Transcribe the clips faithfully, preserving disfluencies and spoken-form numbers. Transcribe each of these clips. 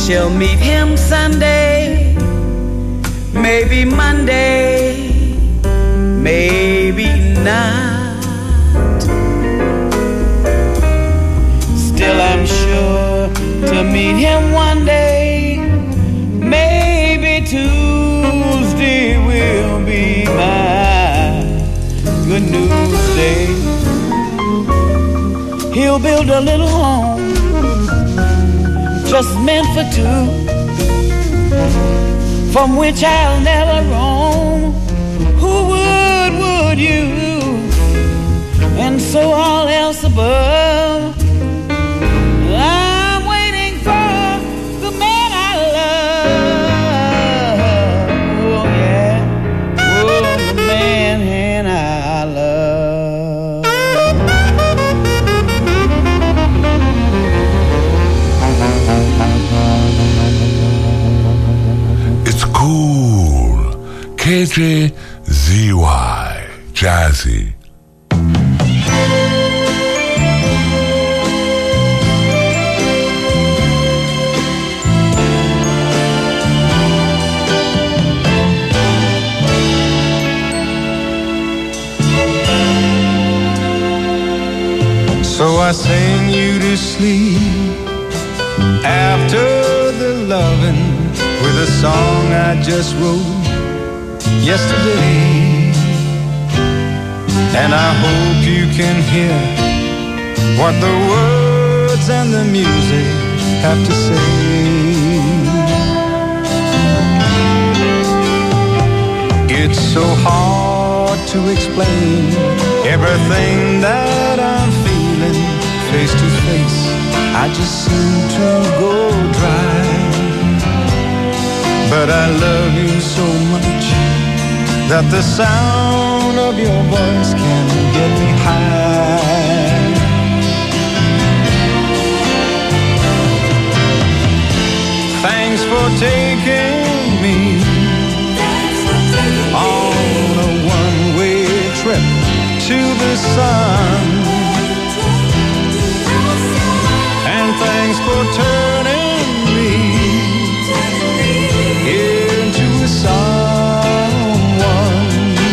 She'll meet him Sunday, maybe Monday, maybe not. Still I'm sure to meet him one day, maybe Tuesday will be my good news day. He'll build a little home just meant for two, from which I'll never roam. Who would, would you? And so all else above, I'm waiting for the man I love. Oh yeah, oh the man and I love. It's cool. K J Z Y Jazzy. So I sing you to sleep after the loving with a song I just wrote yesterday. And I hope you can hear what the words and the music have to say. It's so hard to explain everything that I'm feeling face to face. I just seem to go dry. But I love you so much that the sound of your voice can get me high. Thanks for taking me on a one-way trip to the sun. And thanks for turning me into a someone.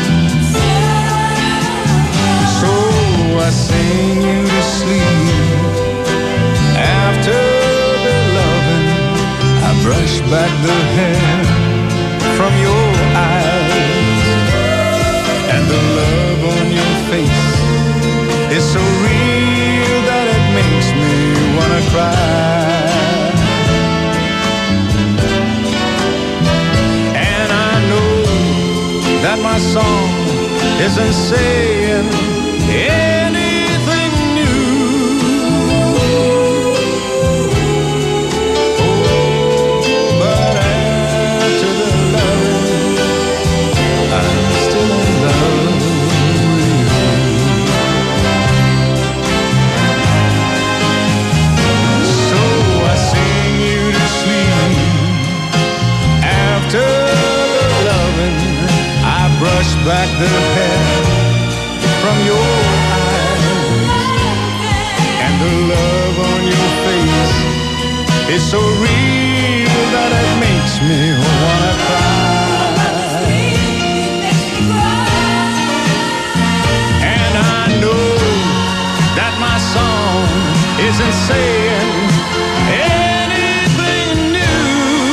So I sing you to sleep after the loving. I brush back the hair from your eyes, and the love on your face is so real that it makes me wanna cry. And I know that my song isn't saying anything new. Oh, but after the loving, I'm still in love with you. So I sing you to sleep after the loving. I brush back the hair from your eyes, and the love on your face is so real that it makes me wanna cry. And I know that my song isn't saying anything new.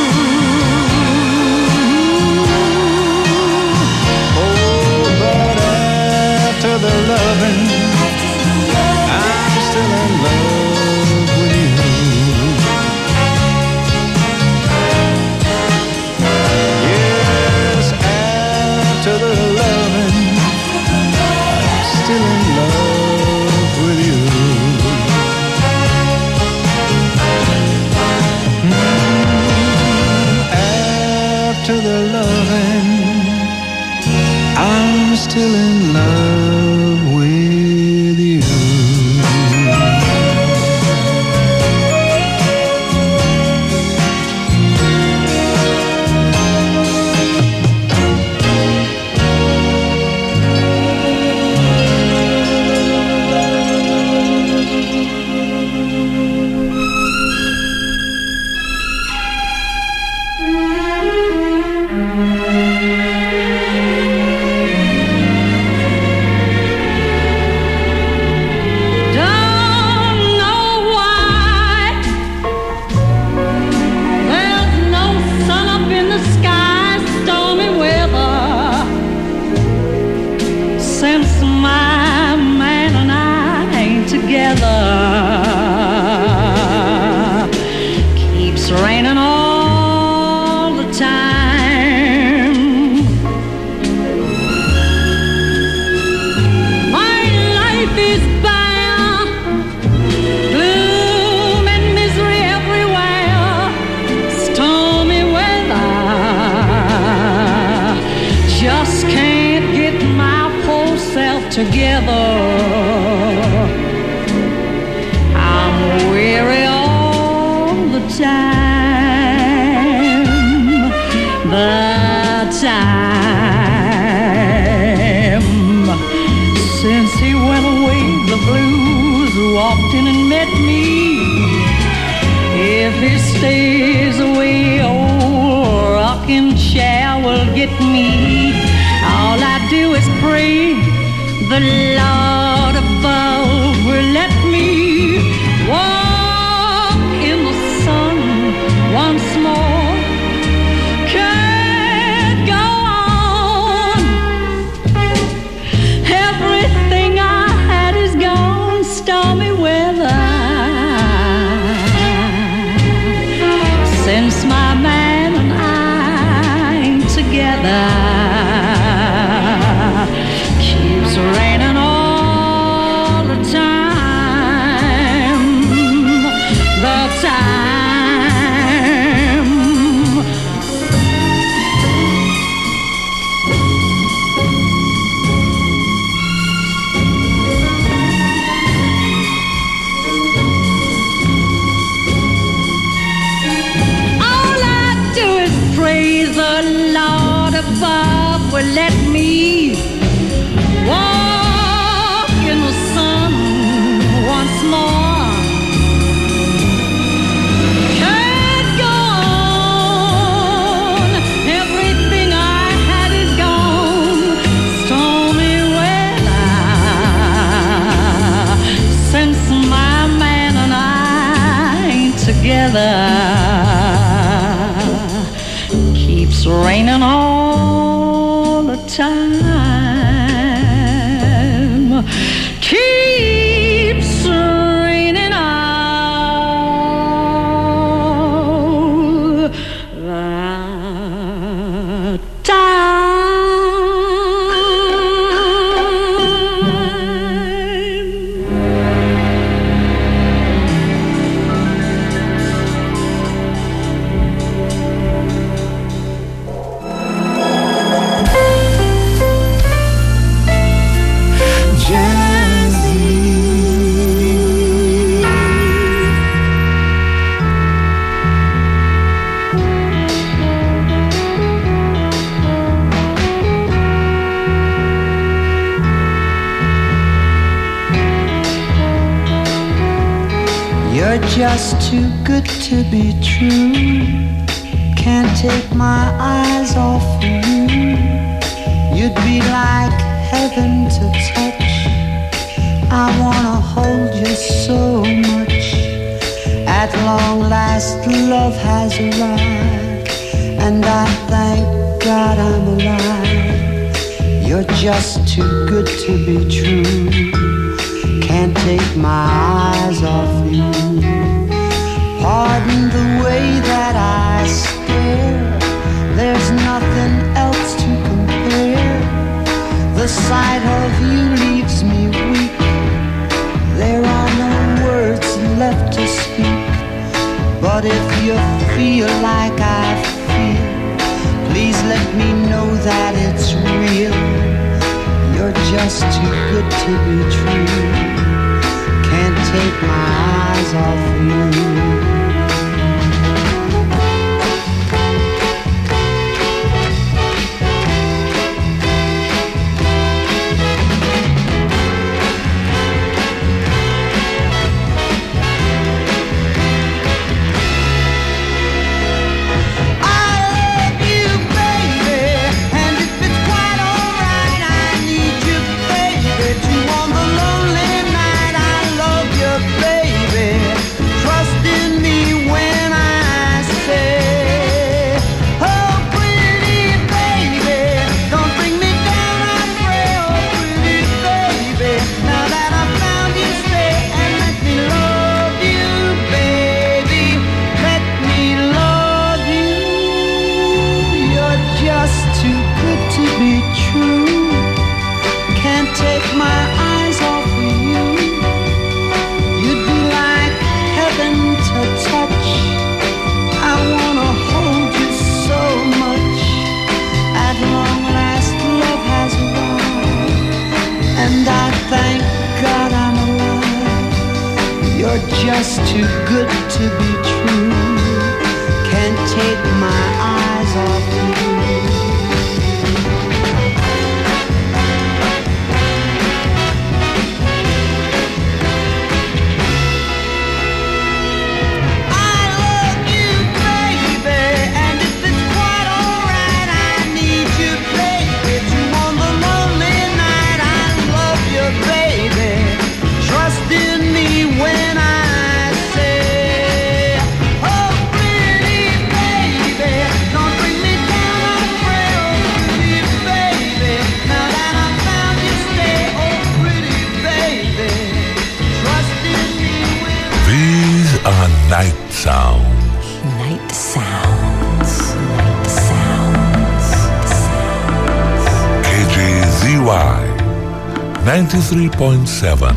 Oh, but after the loving, I'm still in love with you. Yes, after the loving, I'm still in love with you. Mm, after the loving, I'm still in love with you. my man and I ain't together. Keeps raining all the time. My life is bare, gloom and misery everywhere, stormy weather. Just can't get my whole self together. I'm weary all the time, the time. Since he went away, the blues walked in and met me. If he stays away, oh, rocking chair will get me. All I do is pray the Lord above will let me walk in the sun once more. Can't go on. Everything I had is gone, stormy weather. Since my man and I ain't together, keeps raining all the time, the time. All I do is praise the Lord above will let me walk in the sun once more. Can't go on. Everything I had is gone, stormy weather. Since my man and I ain't together, keeps raining all the time, keeps raining all the time. You're just too good to be true. Can't take my eyes off of you. You'd be like heaven to touch. I wanna hold you so much. At long last, love has arrived, and I thank God I'm alive. You're just too good to be true. Can't take my eyes off you. Pardon the way that I stare. There's nothing else to compare. The sight of you leaves me weak. There are no words left to speak. But if you feel like I feel, please let me know that it's real. You're just too good to be true. Can't take my eyes off you. Trust in just too good to be true. Can't take my eyes off you. Night sounds. Night sounds. Night sounds. Sounds. K J Z Y ninety-three point seven.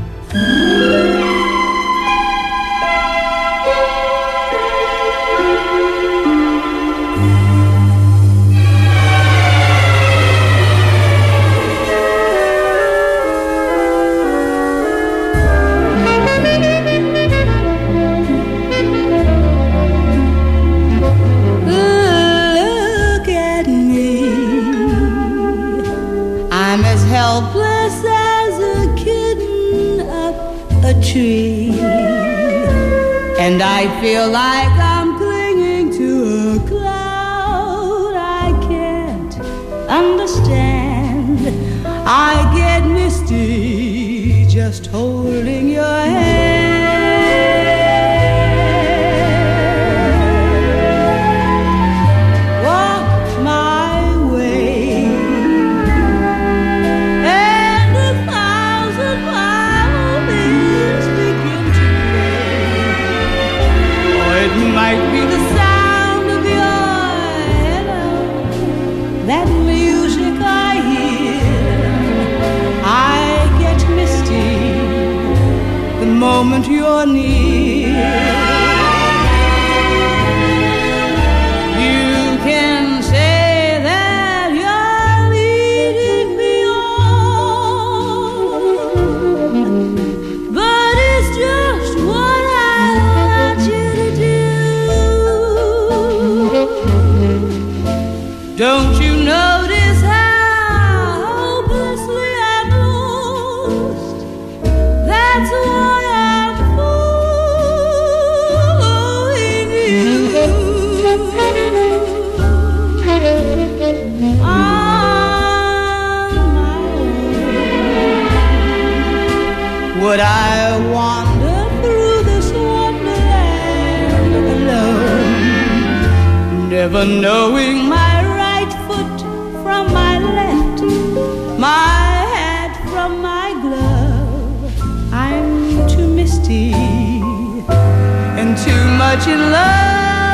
Helpless as a kitten up a tree, and I feel like I'm clinging to a cloud I can't understand. I get misty just holding your hand. Might be the sound of your hello, that music I hear. I get misty the moment you're near. You can say that you're leading me on, but it's just what I want you to do. Don't you notice how hopelessly I'm lost? That's why I'm fooling you. On my own, would I wander through this wonderland alone, never knowing my right foot from my left, my hat from my glove? I'm too misty and too much in love.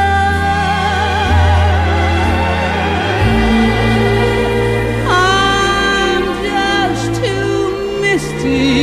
I'm just too misty.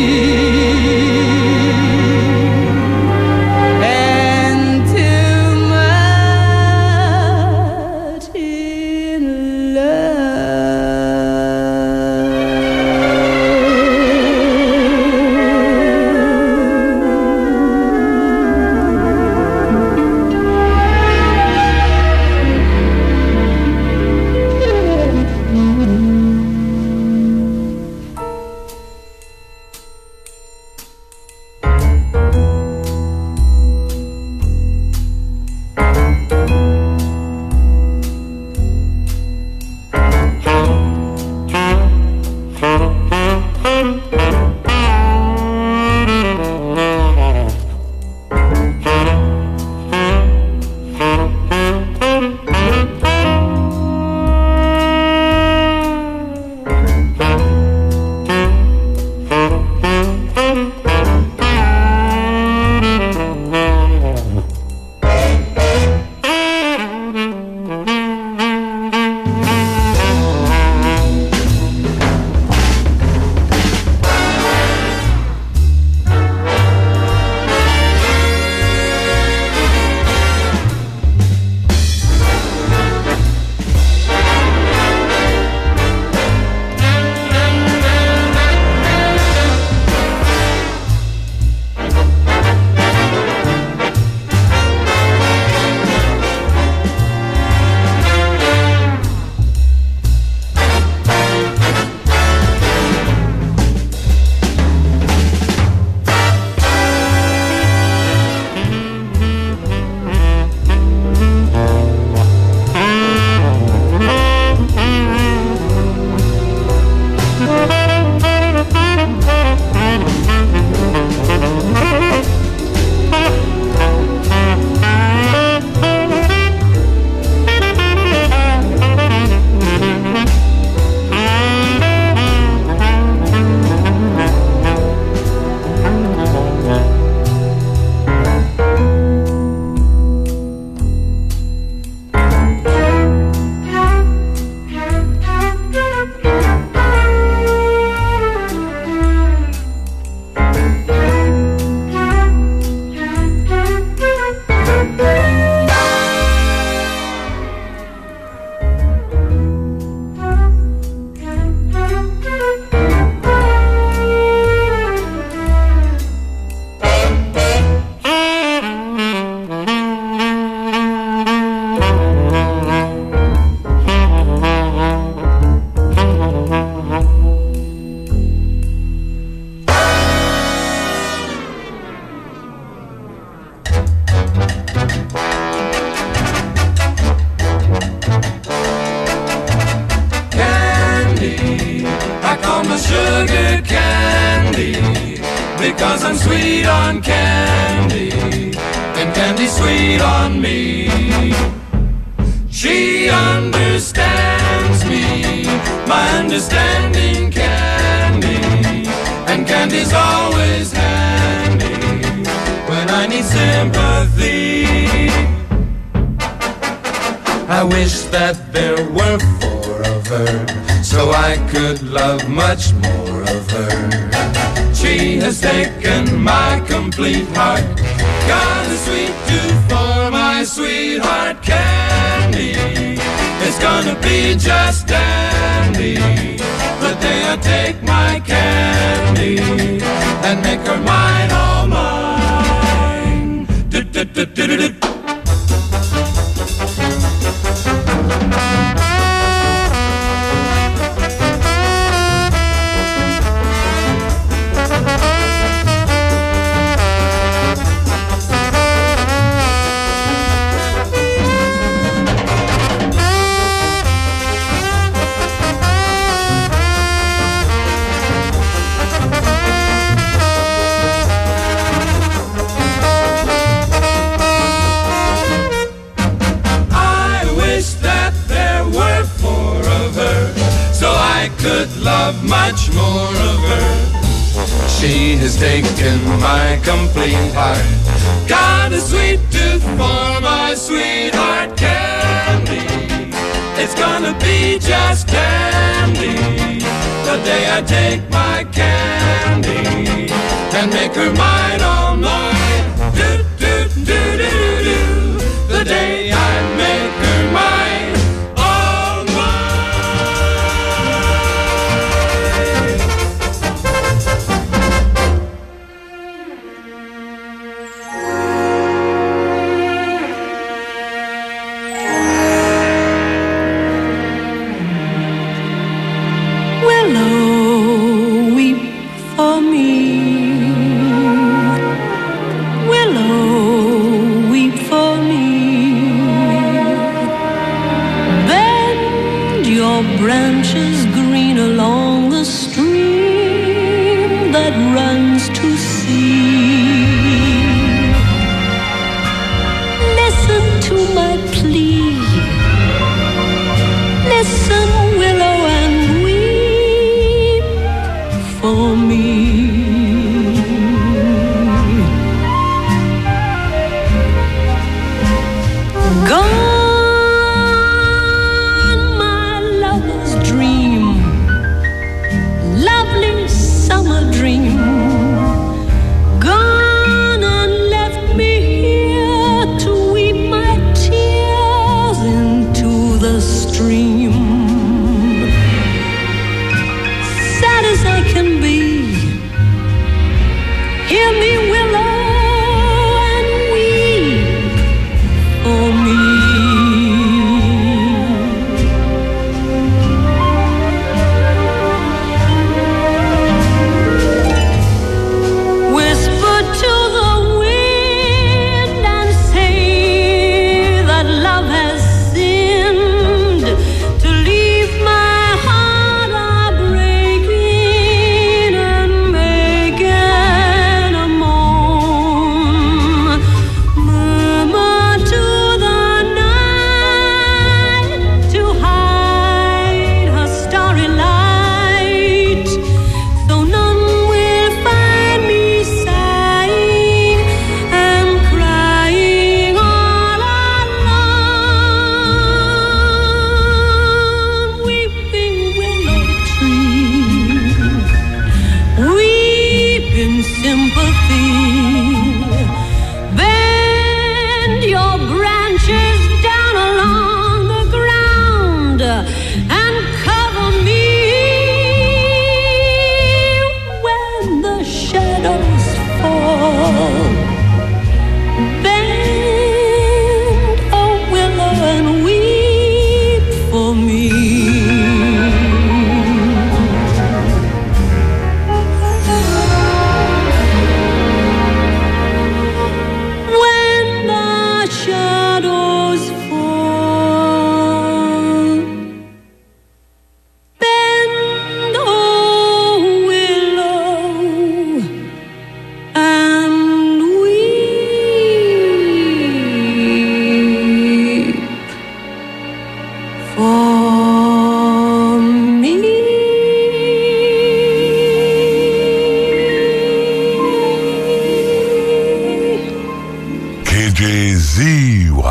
I'm sweet on Candy, and Candy's sweet on me. She understands me, my understanding Candy, and Candy's always handy when I need sympathy. I wish that there were four of her, so I could love much more of her. She has taken my complete heart, got a sweet tooth for my sweetheart Candy. It's gonna be just dandy the day I take my Candy and make her mine, all mine. Do-do-do-do-do-do. Love much more of her. She has taken my complete heart, got a sweet tooth for my sweetheart Candy. It's gonna be just candy the day I take my Candy and make her mine, all mine. Do do do do do. The day I make her mine. Branches green along the stream that runs to sea. Listen to my plea. Listen, willow, and weep for me. Gone.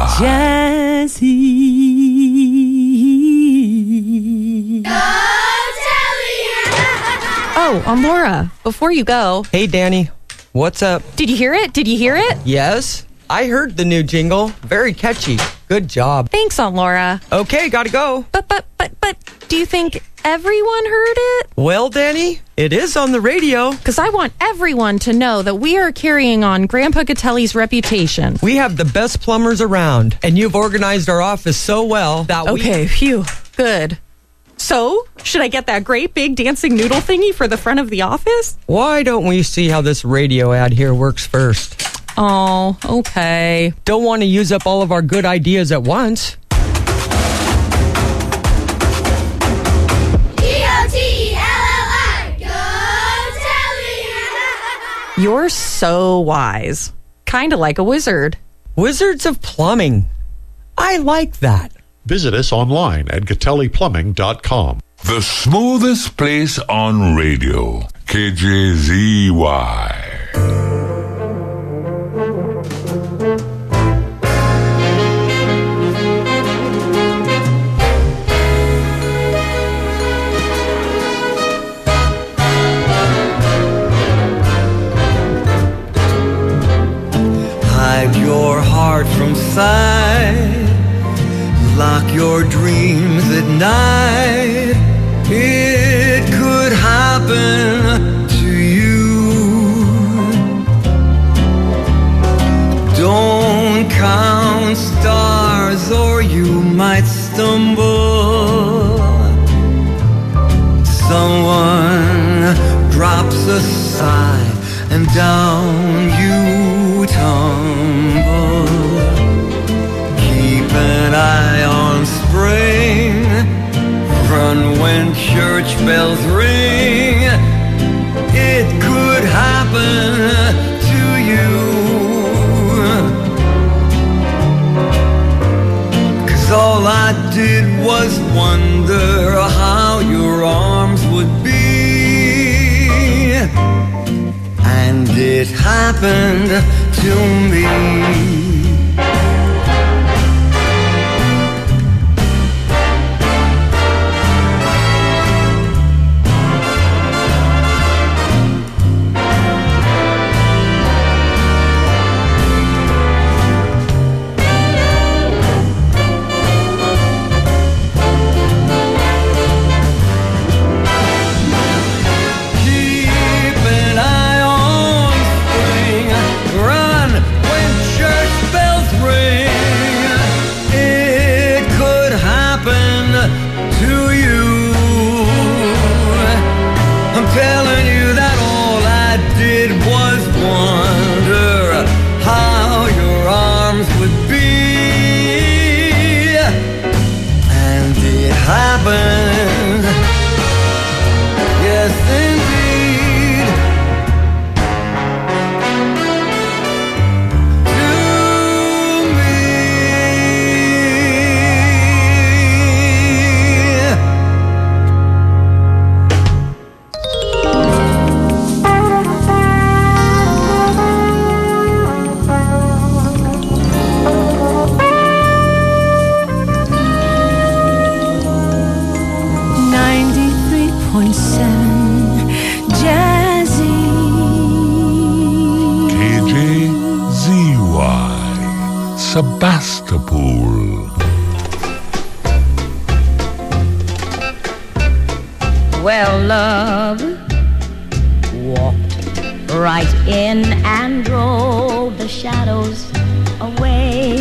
Jazzy. Oh, um, Laura, before you go. Hey, Danny. What's up? Did you hear it? Did you hear it? Yes, I heard the new jingle. Very catchy. Good job. Thanks, Aunt Laura. Okay, gotta go. But, but, but, but, do you think everyone heard it? Well, Danny, it is on the radio. Because I want everyone to know that we are carrying on Grandpa Gatelli's reputation. We have the best plumbers around, and you've organized our office so well that we... Okay, phew, good. So, should I get that great big dancing noodle thingy for the front of the office? Why don't we see how this radio ad here works first? Oh, okay. Don't want to use up all of our good ideas at once. You're so wise. Kind of like a wizard. Wizards of Plumbing. I like that. Visit us online at Gatelli Plumbing dot com. The smoothest place on radio. K J Z Y. Hide your heart from sight. Lock your dreams at night. It could happen to you. Don't count stars or you might stumble. Someone drops a sigh and down you tumble. Keep an eye on spring. Run when church bells ring. It could happen to you. 'Cause all I did was wonder how your arms would be. And it happened to me. Sebastopol. Well, love walked right in and drove the shadows away.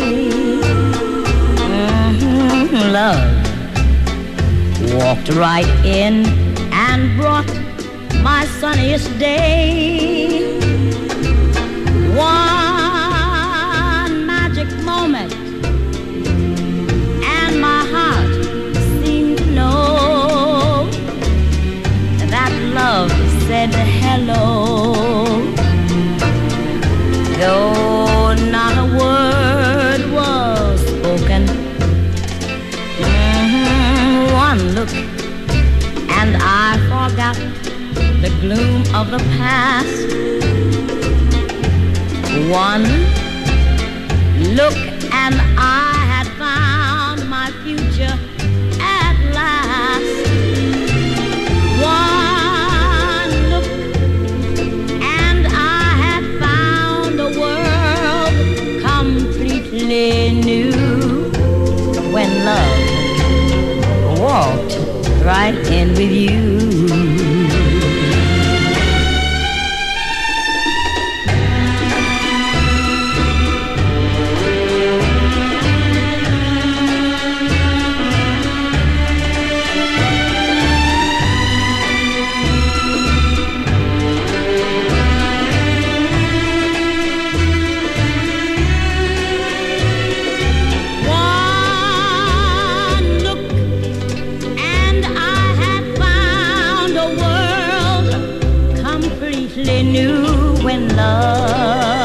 Mm-hmm. Love walked right in and brought my sunniest day. One magic moment, and my heart seemed to know that love said hello. Though not a word was spoken, mm-hmm. One look and I forgot the gloom of the past. One look and I had found my future at last. One look, and I had found a world completely new. When love walked right in with you. New when love